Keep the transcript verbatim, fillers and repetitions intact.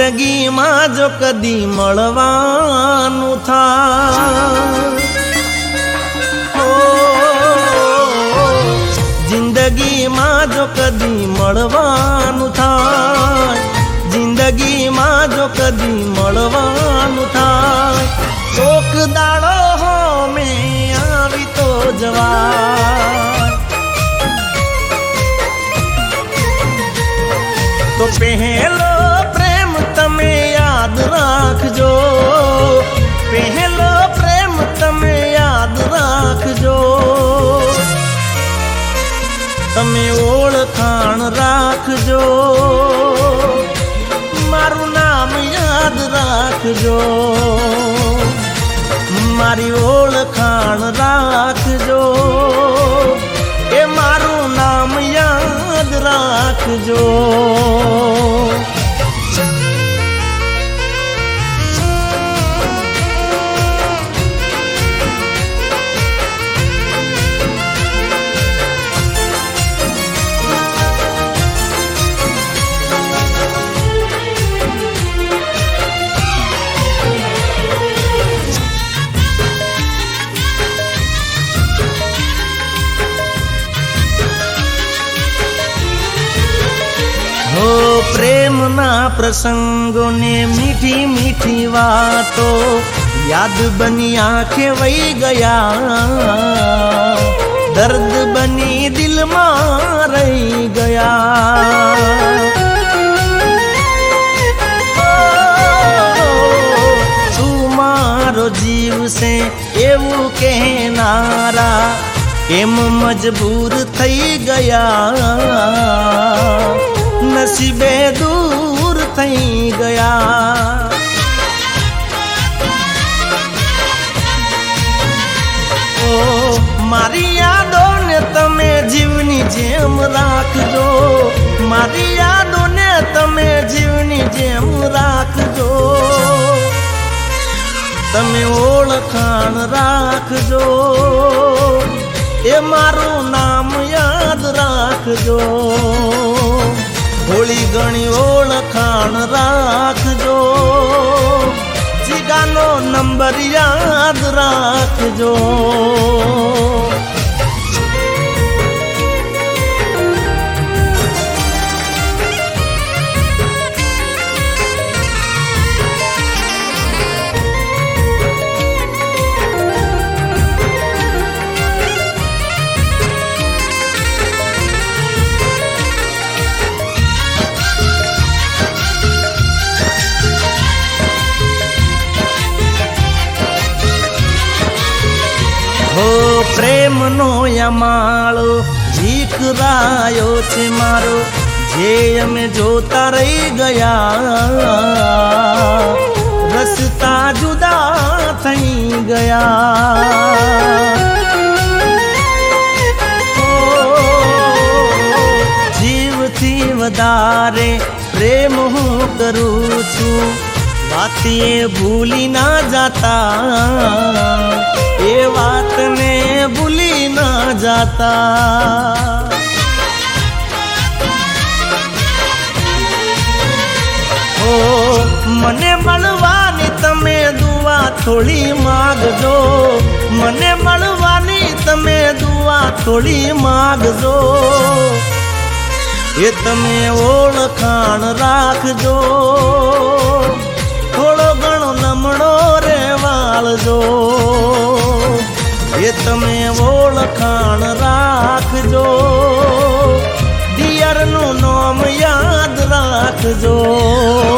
જિંદગીમાં જો કદી મળવાનું થાય, જિંદગીમાં જો કદી મળવાનું થાય, જિંદગીમાં જો કદી મળવાનું થાય, કોક દાડો હો મેં આવી તો જવાય. તો પહેલો પ્રેમ તમે યાદ રાખજો, પહેલો પ્રેમ તમે યાદ રાખજો, તમે ઓળખાણ રાખજો, મારું નામ યાદ રાખજો, મારી ઓળખાણ રાખજો, એ મારું નામ યાદ રાખજો. પ્રેમના પ્રસંગોને મીઠી મીઠી વાતો યાદ બની આંખે વહી ગયા, દર્દ બની દિલમાં રહી ગયા. તું મારો જીવ છે એવું કહેનારા એમ મજબૂર થઈ ગયા, નસીબે દૂર થઈ ગયા. ઓ મારી યાદોને તમે જીવની જેમ રાખજો, મારી યાદોને તમે જીવની જેમ રાખજો, તમે ઓળખાણ રાખજો, એ મારું નામ યાદ રાખજો, થોડી ઘણી ઓળખાણ રાખજો, જીગાનો નંબર યાદ રાખજો. હો પ્રેમનો યમાળો વિખરાયો છે મારો, જે અમે જોતા રહી ગયા, રસ્તા જુદા થઈ ગયા. જીવથી વધારે પ્રેમ હું કરું છું, વાતીએ ભૂલી ના જાતા, એ વાતને ભૂલી ના જાતા. ઓ મને મળવાની તમે દુઆ થોડી માગજો, મને મળવાની તમે દુઆ થોડી માગજો, એ તમે ઓળખાણ રાખજો, થોડો ઘણો નમણો રે વાળજો, એ તમે ઓળખાણ રાખજો, દિયરનું નામ યાદ રાખજો.